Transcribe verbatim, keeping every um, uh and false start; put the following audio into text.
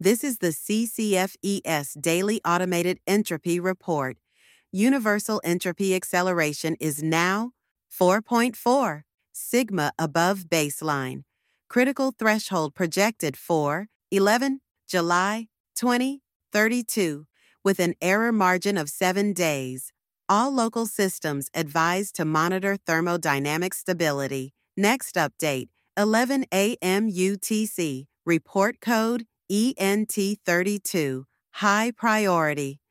This is the C C F E S Daily Automated Entropy Report. Universal entropy acceleration is now four point four, sigma above baseline. Critical threshold projected for eleven July twenty thirty-two, with an error margin of seven days. All local systems advised to monitor thermodynamic stability. Next update, eleven A M U T C, report code E N T thirty-two, high priority.